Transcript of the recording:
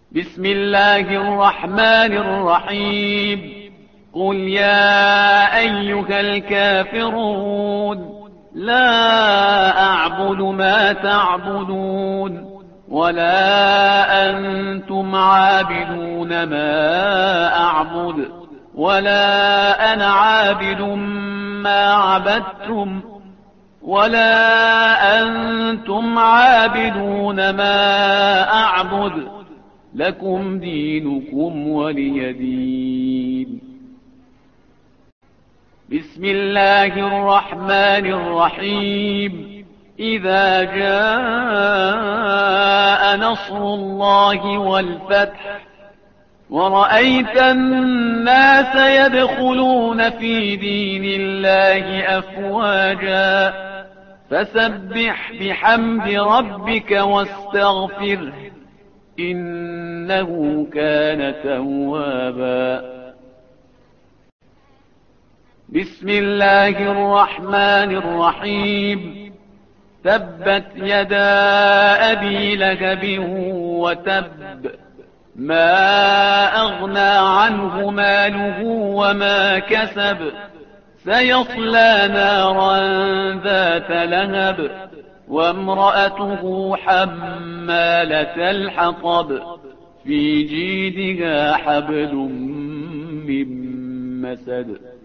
بسم الله الرحمن الرحيم. قل يا أيها الكافرون لا أعبد ما تعبدون ولا أنتم عابدون ما أعبد ولا أنا عابد ما عبدتم ولا أنتم عابدون ما أعبد لكم دينكم ولي دين. بسم الله الرحمن الرحيم. إذا جاء نصر الله والفتح ورأيت الناس يدخلون في دين الله أفواجا فسبح بحمد ربك واستغفره إنه كان توابا. بسم الله الرحمن الرحيم. تبت يدا أبي لهب وتب ما أغنى عنه ماله وما كسب سيصلى نارا ذات لهب وامرأته حمالة الحطب في جيدها حبل من مسد